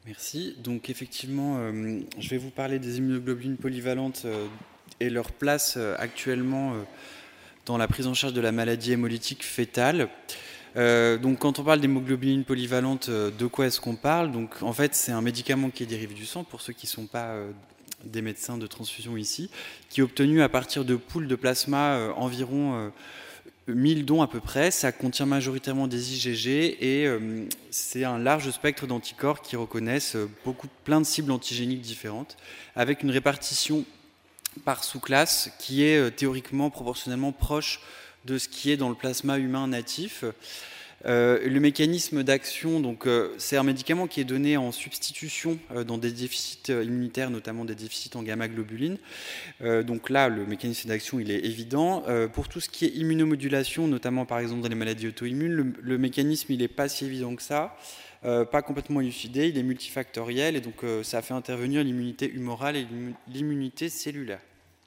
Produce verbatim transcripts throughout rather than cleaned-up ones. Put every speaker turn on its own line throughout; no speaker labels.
Merci. Donc effectivement, euh, je vais vous parler des immunoglobulines polyvalentes euh, et leur place euh, actuellement euh, dans la prise en charge de la maladie hémolytique fœtale. Euh, donc quand on parle d'hémoglobulines polyvalentes, euh, de quoi est-ce qu'on parle? Donc en fait, c'est un médicament qui est dérivé du sang, pour ceux qui ne sont pas euh, des médecins de transfusion ici, qui est obtenu à partir de poules de plasma euh, environ euh, mille dons à peu près. Ça contient majoritairement des I G G et euh, c'est un large spectre d'anticorps qui reconnaissent beaucoup, plein de cibles antigéniques différentes, avec une répartition par sous-classe qui est euh, théoriquement proportionnellement proche de ce qui est dans le plasma humain natif. Euh, le mécanisme d'action, donc, euh, c'est un médicament qui est donné en substitution euh, dans des déficits immunitaires, notamment des déficits en gamma-globulines. Euh, donc là, le mécanisme d'action, il est évident. Euh, pour tout ce qui est immunomodulation, notamment par exemple dans les maladies auto-immunes, le, le mécanisme, il n'est pas si évident que ça. Euh, pas complètement élucidé, il est multifactoriel et donc euh, ça fait intervenir l'immunité humorale et l'immunité cellulaire.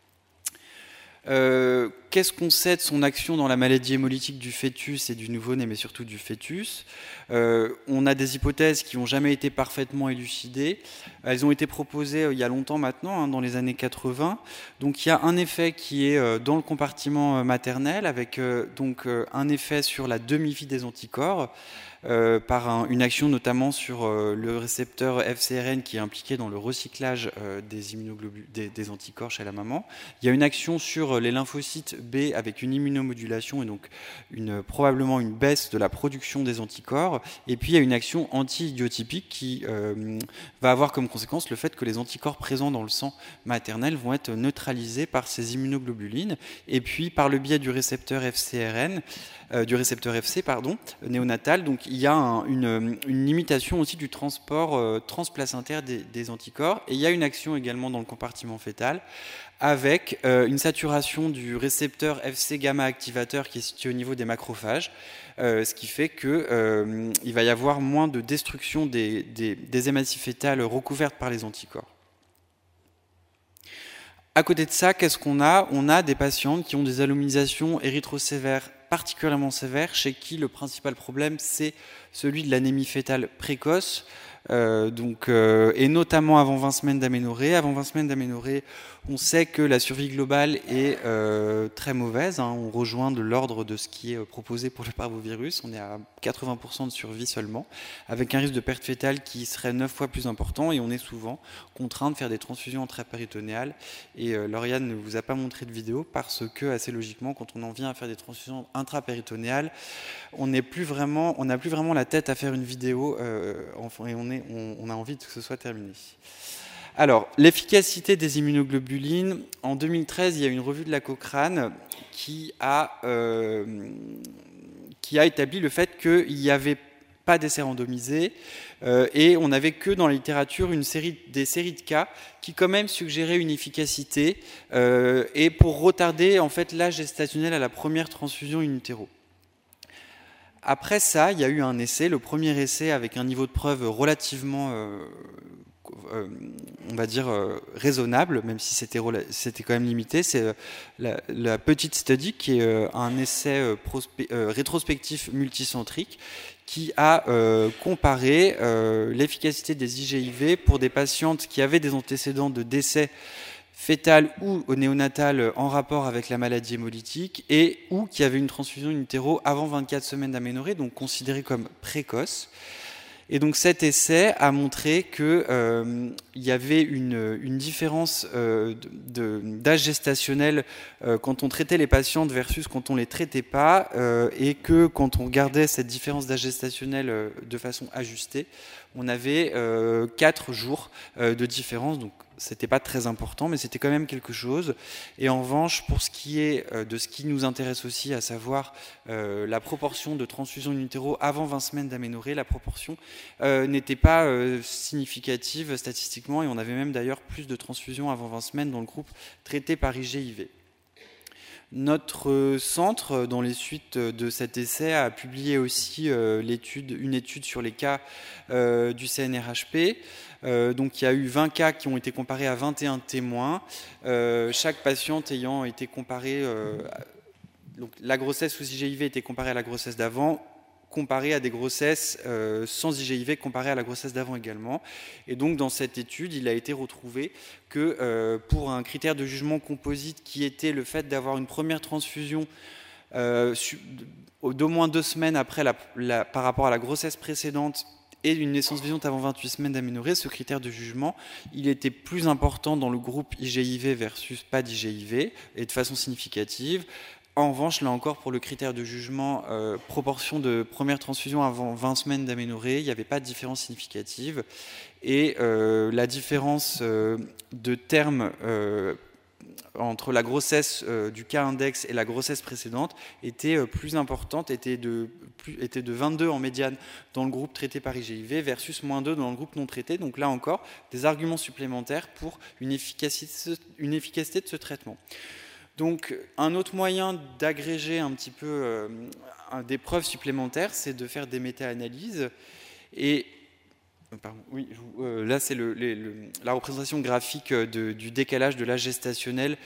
Euh, Qu'est-ce qu'on sait de son action dans la maladie hémolytique du fœtus et du nouveau-né, mais surtout du fœtus? euh, On a des hypothèses qui n'ont jamais été parfaitement élucidées. Elles ont été proposées euh, il y a longtemps maintenant, hein, dans les années quatre-vingts. Donc il y a un effet qui est euh, dans le compartiment euh, maternel, avec euh, donc, euh, un effet sur la demi-vie des anticorps, Euh, par un, une action notamment sur euh, le récepteur F C R N qui est impliqué dans le recyclage euh, des, des, des anticorps chez la maman. Il y a une action sur les lymphocytes B avec une immunomodulation et donc une, probablement une baisse de la production des anticorps. Et puis il y a une action anti-idiotypique qui euh, va avoir comme conséquence le fait que les anticorps présents dans le sang maternel vont être neutralisés par ces immunoglobulines. Et puis par le biais du récepteur F C R N, euh, du récepteur F C pardon, néonatal, donc il y a un, une, une limitation aussi du transport euh, transplacentaire des, des anticorps. Et il y a une action également dans le compartiment fœtal avec euh, une saturation du récepteur F C gamma activateur qui est situé au niveau des macrophages, euh, ce qui fait qu'il euh, va y avoir moins de destruction des, des, des hématies fœtales recouvertes par les anticorps. À côté de ça, qu'est-ce qu'on a? On a des patientes qui ont des alloménisations érythrosévères particulièrement sévères, chez qui le principal problème, c'est celui de l'anémie fœtale précoce, euh, donc, euh, et notamment avant vingt semaines d'aménorrhée. Avant vingt semaines d'aménorrhée, on sait que la survie globale est euh, très mauvaise. Hein. On rejoint de l'ordre de ce qui est proposé pour le parvovirus. On est à quatre-vingts pour cent de survie seulement, avec un risque de perte fœtale qui serait neuf fois plus important. Et on est souvent contraint de faire des transfusions intrapéritonéales. Et euh, Lauriane ne vous a pas montré de vidéo parce que, assez logiquement, quand on en vient à faire des transfusions intrapéritonéales, on n'est plus vraiment, on n'a plus vraiment la tête à faire une vidéo euh, et on, est, on, on a envie que ce soit terminé. Alors, l'efficacité des immunoglobulines. En deux mille treize, il y a une revue de la Cochrane qui a, euh, qui a établi le fait qu'il n'y avait pas d'essais randomisés euh, et on n'avait que dans la littérature une série, des séries de cas qui quand même suggéraient une efficacité euh, et pour retarder en fait l'âge gestationnel à la première transfusion in utero. Après ça, il y a eu un essai, le premier essai avec un niveau de preuve relativement, euh, euh, on va dire, euh, raisonnable, même si c'était, c'était quand même limité. C'est euh, la, la petite study qui est euh, un essai euh, prospect, euh, rétrospectif multicentrique qui a euh, comparé euh, l'efficacité des I G I V pour des patientes qui avaient des antécédents de décès fétale ou néonatale en rapport avec la maladie hémolytique et ou qui avait une transfusion in utero avant vingt-quatre semaines d'aménorrhée, donc considérée comme précoce. Et donc cet essai a montré qu'il euh, y avait une, une différence euh, de, de, d'âge gestationnel euh, quand on traitait les patientes versus quand on ne les traitait pas, euh, et que quand on regardait cette différence d'âge gestationnel euh, de façon ajustée, on avait euh, quatre jours euh, de différence. Donc c'était pas très important, mais c'était quand même quelque chose. Et en revanche, pour ce qui est euh, de ce qui nous intéresse aussi, à savoir euh, la proportion de transfusion in utero avant vingt semaines d'aménorrhée, la proportion euh, n'était pas euh, significative statistiquement, et on avait même d'ailleurs plus de transfusions avant vingt semaines dans le groupe traité par I G I V. Notre centre, dans les suites de cet essai, a publié aussi euh, l'étude, une étude sur les cas euh, du C N R H P. Euh, donc il y a eu vingt cas qui ont été comparés à vingt et un témoins, euh, chaque patiente ayant été comparée, euh, donc la grossesse sous I G I V était comparée à la grossesse d'avant, comparé à des grossesses euh, sans I G I V, comparé à la grossesse d'avant également. Et donc dans cette étude, il a été retrouvé que euh, pour un critère de jugement composite qui était le fait d'avoir une première transfusion euh, d'au moins deux semaines après la, la, par rapport à la grossesse précédente et une naissance vivante avant vingt-huit semaines d'aménorrhée, ce critère de jugement, il était plus important dans le groupe I G I V versus pas d'I G I V, et de façon significative. En revanche, là encore, pour le critère de jugement, euh, proportion de première transfusion avant vingt semaines d'aménorrhée, il n'y avait pas de différence significative. Et euh, la différence euh, de terme euh, entre la grossesse euh, du cas index et la grossesse précédente était euh, plus importante, était de, plus, était de vingt-deux en médiane dans le groupe traité par I G I V versus moins deux dans le groupe non traité. Donc là encore, des arguments supplémentaires pour une efficacité, une efficacité de ce traitement. Donc un autre moyen d'agréger un petit peu euh, des preuves supplémentaires, c'est de faire des méta-analyses. Et Pardon, oui, euh, là c'est le, le, la représentation graphique de, du décalage de l'âge gestationnel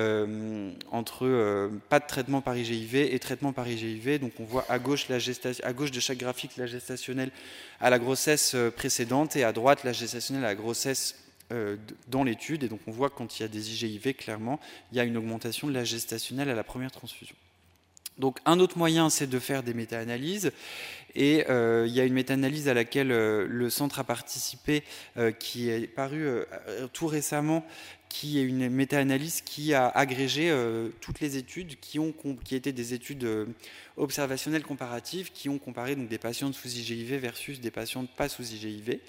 euh, entre euh, pas de traitement par I G I V et traitement par I G I V. Donc on voit à gauche, la gestation, à gauche de chaque graphique l'âge gestationnel à la grossesse précédente et à droite l'âge gestationnel à la grossesse euh, dans l'étude. Et donc on voit que quand il y a des I G I V, clairement, il y a une augmentation de l'âge gestationnel à la première transfusion. Donc un autre moyen, c'est de faire des méta-analyses. Et euh, il y a une méta-analyse à laquelle euh, le centre a participé, euh, qui est parue euh, tout récemment, qui est une méta-analyse qui a agrégé euh, toutes les études qui, ont, qui étaient des études euh, observationnelles comparatives, qui ont comparé donc, des patients sous I G I V versus des patients pas sous I G I V.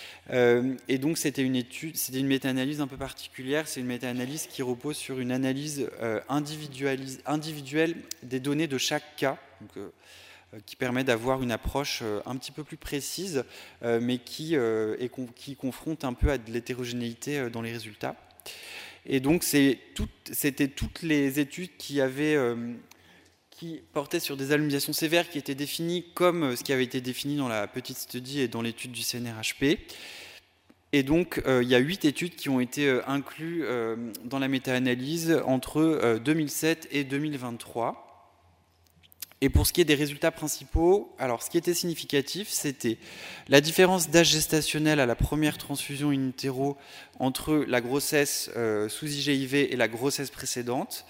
Euh, et donc c'était une étude, c'était une méta-analyse un peu particulière. C'est une méta-analyse qui repose sur une analyse euh, individuelle des données de chaque cas, donc, euh, qui permet d'avoir une approche euh, un petit peu plus précise, euh, mais qui, euh, est, qui confronte un peu à de l'hétérogénéité euh, dans les résultats. Et donc c'est tout, c'était toutes les études qui avaient euh, qui portaient sur des aluminisations sévères qui étaient définies comme ce qui avait été défini dans la petite study et dans l'étude du C N R H P. Et donc, euh, il y a huit études qui ont été euh, incluses euh, dans la méta-analyse entre euh, deux mille sept et deux mille vingt-trois. Et pour ce qui est des résultats principaux, alors ce qui était significatif, c'était la différence d'âge gestationnel à la première transfusion in utero entre la grossesse euh, sous I G I V et la grossesse précédente.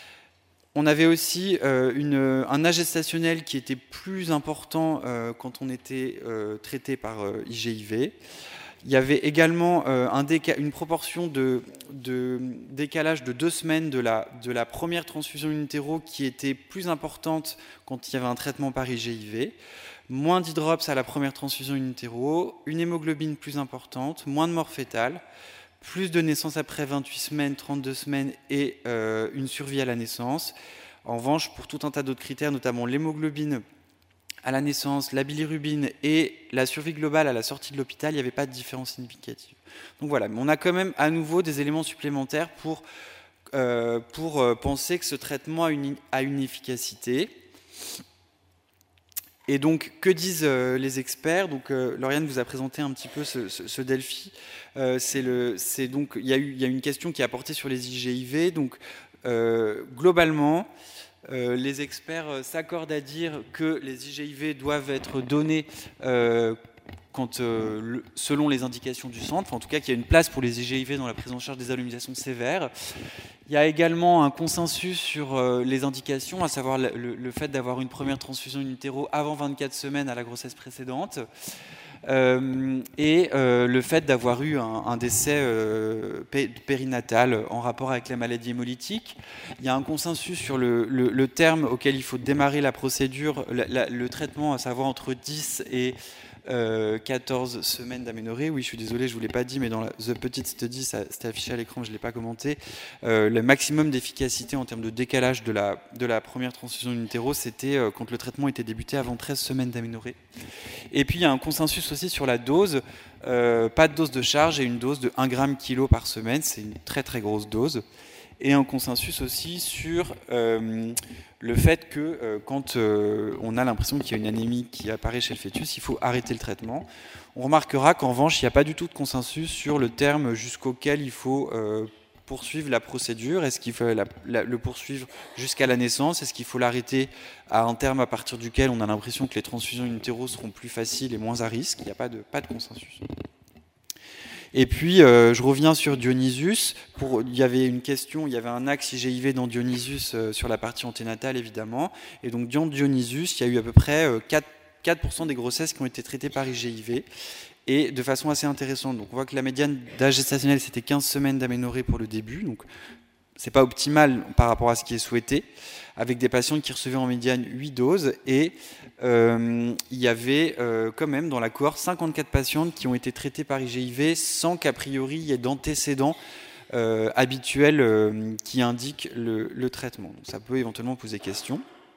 On avait aussi euh, une, un âge gestationnel qui était plus important euh, quand on était euh, traité par euh, I G I V. Il y avait également euh, un déca- une proportion de, de décalage de deux semaines de la, de la première transfusion in utero qui était plus importante quand il y avait un traitement par I G I V. Moins d'hydrops à la première transfusion in utero, une hémoglobine plus importante, moins de mort fétale, plus de naissance après vingt-huit semaines, trente-deux semaines et euh, une survie à la naissance. En revanche, pour tout un tas d'autres critères, notamment l'hémoglobine à la naissance, la bilirubine et la survie globale à la sortie de l'hôpital, il n'y avait pas de différence significative. Donc voilà, mais on a quand même à nouveau des éléments supplémentaires pour, euh, pour euh, penser que ce traitement a une, a une efficacité. Et donc, que disent euh, les experts? Donc, euh, Lauriane vous a présenté un petit peu ce, ce, ce Delphi. Euh, c'est le, c'est donc, il y a eu, il y a une question qui a porté sur les I G I V. Donc, euh, globalement, euh, les experts euh, s'accordent à dire que les I G I V doivent être donnés euh, quand, euh, le, selon les indications du centre. Enfin, en tout cas, qu'il y a une place pour les I G I V dans la prise en charge des aluminisations sévères. Il y a également un consensus sur euh, les indications, à savoir le, le, le fait d'avoir une première transfusion in utero avant vingt-quatre semaines à la grossesse précédente, euh, et euh, le fait d'avoir eu un, un décès euh, périnatal en rapport avec la maladie hémolytique. Il y a un consensus sur le, le, le terme auquel il faut démarrer la procédure, la, la, le traitement, à savoir entre dix et Euh, quatorze semaines d'aménorrhée. Oui, je suis désolé, je ne vous l'ai pas dit, mais dans la The Petite Study, ça, c'était affiché à l'écran, je ne l'ai pas commenté. Euh, le maximum d'efficacité en termes de décalage de la, de la première transfusion in utero, c'était euh, quand le traitement était débuté avant treize semaines d'aménorrhée. Et puis, il y a un consensus aussi sur la dose. Euh, pas de dose de charge et une dose de un gramme kilo par semaine. C'est une très, très grosse dose. Et un consensus aussi sur euh, le fait que euh, quand euh, on a l'impression qu'il y a une anémie qui apparaît chez le fœtus, il faut arrêter le traitement. On remarquera qu'en revanche, il n'y a pas du tout de consensus sur le terme jusqu'auquel il faut euh, poursuivre la procédure? Est-ce qu'il faut la, la, le poursuivre jusqu'à la naissance? Est-ce qu'il faut l'arrêter à un terme à partir duquel on a l'impression que les transfusions in utero seront plus faciles et moins à risque? Il n'y a pas de, pas de consensus. Et puis, euh, je reviens sur Dionysus. Pour, il y avait une question, il y avait un axe I G I V dans Dionysus euh, sur la partie anténatale, évidemment. Et donc, dans Dionysus, il y a eu à peu près euh, quatre pour cent des grossesses qui ont été traitées par I G I V. Et de façon assez intéressante. Donc, on voit que la médiane d'âge gestationnel, c'était quinze semaines d'aménorrhée pour le début. Donc, c'est pas optimal par rapport à ce qui est souhaité, avec des patients qui recevaient en médiane huit doses. Et euh, il y avait euh, quand même dans la cohorte cinquante-quatre patientes qui ont été traitées par I G I V sans qu'a priori il y ait d'antécédents euh, habituels euh, qui indiquent le, le traitement. Donc, ça peut éventuellement poser question.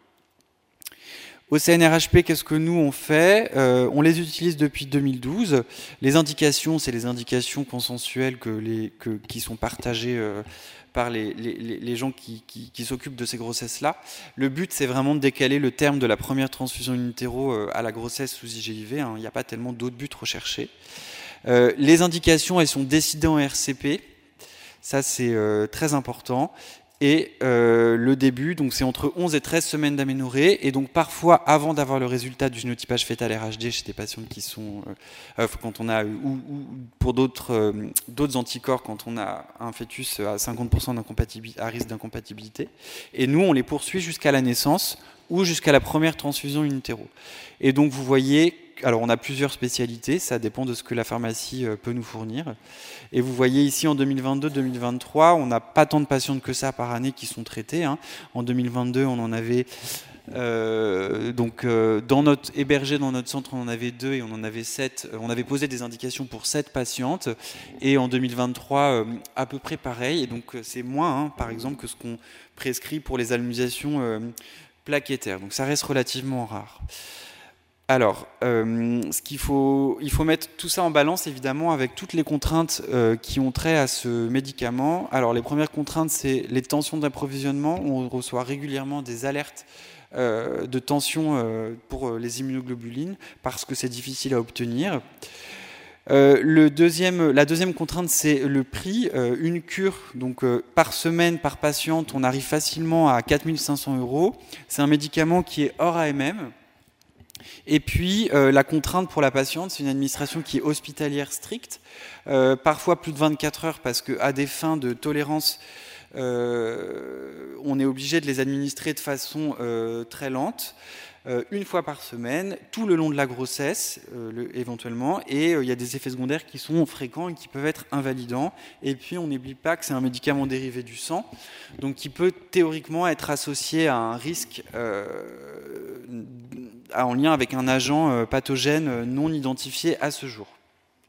Au C N R H P, qu'est-ce que nous on fait? euh, On les utilise depuis deux mille douze. Les indications, c'est les indications consensuelles que les, que, qui sont partagées euh, par les, les, les gens qui, qui, qui s'occupent de ces grossesses-là. Le but, c'est vraiment de décaler le terme de la première transfusion in utero euh, à la grossesse sous I G I V. Hein. Il n'y a pas tellement d'autres buts recherchés. Euh, les indications, elles sont décidées en R C P. Ça, c'est euh, très important. Et euh, le début, donc c'est entre onze et treize semaines d'aménorrhée, et donc parfois avant d'avoir le résultat du génotypage fœtal R H D chez des patients qui sont, euh, quand on a, ou, ou pour d'autres euh, d'autres anticorps quand on a un fœtus à cinquante pour cent d'incompatibilité, à risque d'incompatibilité, et nous on les poursuit jusqu'à la naissance ou jusqu'à la première transfusion in utero. Et donc vous voyez, alors on a plusieurs spécialités, ça dépend de ce que la pharmacie peut nous fournir. Et vous voyez ici en deux mille vingt-deux deux mille vingt-trois, on n'a pas tant de patientes que ça par année qui sont traitées. Hein. En deux mille vingt-deux, on en avait euh, donc euh, dans notre hébergé dans notre centre, on en avait deux et on en avait sept. On avait posé des indications pour sept patientes. Et en deux mille vingt-trois, euh, à peu près pareil. Et donc c'est moins, hein, par exemple, que ce qu'on prescrit pour les aluminisations euh, plaquettaires. Donc ça reste relativement rare. Alors, euh, ce qu'il faut, il faut mettre tout ça en balance, évidemment, avec toutes les contraintes euh, qui ont trait à ce médicament. Alors, les premières contraintes, c'est les tensions d'approvisionnement. On reçoit régulièrement des alertes euh, de tension euh, pour les immunoglobulines, parce que c'est difficile à obtenir. Euh, le deuxième, la deuxième contrainte, c'est le prix. Euh, une cure, donc euh, par semaine, par patiente, on arrive facilement à quatre mille cinq cents euros. C'est un médicament qui est hors A M M. Et puis, euh, la contrainte pour la patiente, c'est une administration qui est hospitalière stricte, euh, parfois plus de vingt-quatre heures, parce qu'à des fins de tolérance, euh, on est obligé de les administrer de façon euh, très lente, euh, une fois par semaine, tout le long de la grossesse, euh, le, éventuellement, et euh, il y a des effets secondaires qui sont fréquents et qui peuvent être invalidants. Et puis, on n'oublie pas que c'est un médicament dérivé du sang, donc qui peut théoriquement être associé à un risque euh, en lien avec un agent pathogène non identifié à ce jour.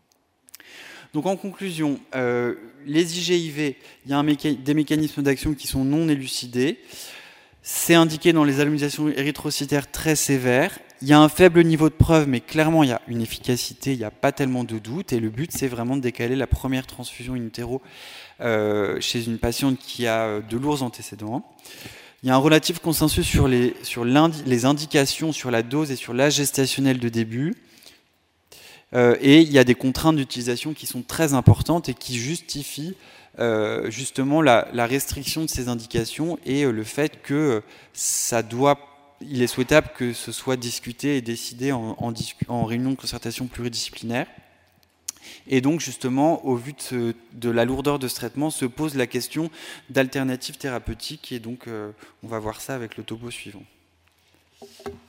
Donc en conclusion, euh, les I G I V, il y a un méca- des mécanismes d'action qui sont non élucidés. C'est indiqué dans les aluminisations érythrocytaires très sévères. Il y a un faible niveau de preuve, mais clairement il y a une efficacité, il n'y a pas tellement de doute. Et le but, c'est vraiment de décaler la première transfusion in utero euh, chez une patiente qui a de lourds antécédents. Il y a un relatif consensus sur les, sur les indications, sur la dose et sur l'âge gestationnel de début. Euh, et il y a des contraintes d'utilisation qui sont très importantes et qui justifient euh, justement la, la restriction de ces indications et euh, le fait que ça doit, il est souhaitable que ce soit discuté et décidé en, en, en réunion de concertation pluridisciplinaire. Et donc, justement, au vu de, ce, de la lourdeur de ce traitement, se pose la question d'alternatives thérapeutiques. Et donc, euh, on va voir ça avec le topo suivant.